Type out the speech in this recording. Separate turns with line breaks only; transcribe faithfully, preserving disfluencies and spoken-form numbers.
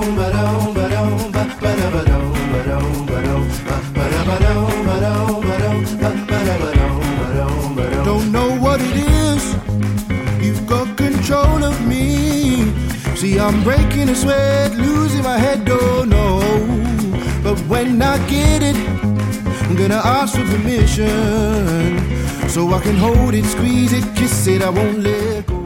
Don't know what it is, you've got control of me. See, I'm breaking a sweat, losing my head, don't know. But when I get it, I'm gonna ask for permission, so I can hold it, squeeze it, kiss it, I won't let go.